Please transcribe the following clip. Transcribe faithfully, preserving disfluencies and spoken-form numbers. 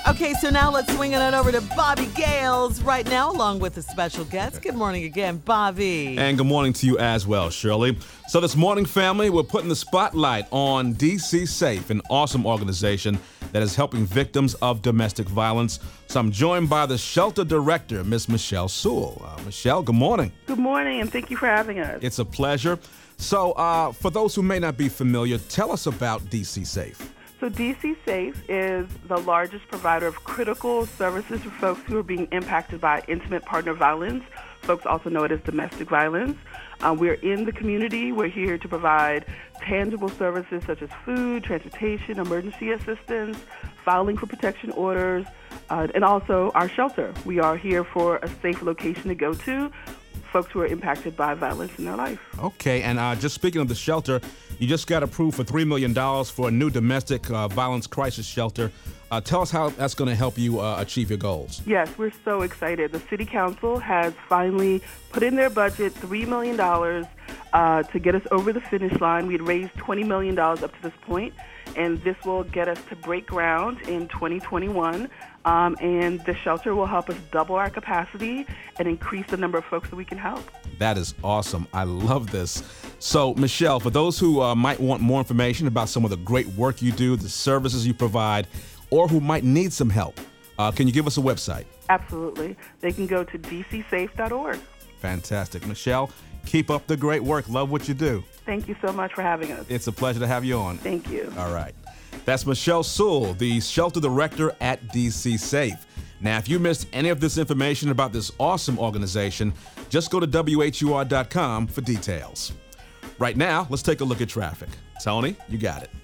Okay, so now let's swing it over to Bobby Gales right now, along with a special guest. Good morning again, Bobby. And good morning to you as well, Shirley. So this morning, family, we're putting the spotlight on D C Safe, an awesome organization that is helping victims of domestic violence. So I'm joined by the shelter director, Miss Michelle Sewell. Uh, Michelle, good morning. Good morning, and thank you for having us. It's a pleasure. So uh, for those who may not be familiar, tell us about D C Safe. So D C Safe is the largest provider of critical services for folks who are being impacted by intimate partner violence. Folks also know it as domestic violence. Uh, we're in the community. We're here to provide tangible services such as food, transportation, emergency assistance, filing for protection orders, uh, and also our shelter. We are here for a safe location to go to folks who are impacted by violence in their life. Okay, and uh, just speaking of the shelter, you just got approved for three million dollars for a new domestic uh, violence crisis shelter. Uh, tell us how that's going to help you uh, achieve your goals. Yes, we're so excited. The City Council has finally put in their budget three million dollars uh, to get us over the finish line. We had raised twenty million dollars up to this point, and this will get us to break ground in twenty twenty-one. Um, and the shelter will help us double our capacity and increase the number of folks that we can help. That is awesome. I love this. So, Michelle, for those who uh, might want more information about some of the great work you do, the services you provide, or who might need some help, uh, can you give us a website? Absolutely. They can go to d c safe dot org. Fantastic. Michelle, keep up the great work. Love what you do. Thank you so much for having us. It's a pleasure to have you on. Thank you. All right. That's Michelle Sewell, the shelter director at D C Safe. Now, if you missed any of this information about this awesome organization, just go to W H U R dot com for details. Right now, let's take a look at traffic. Tony, you got it.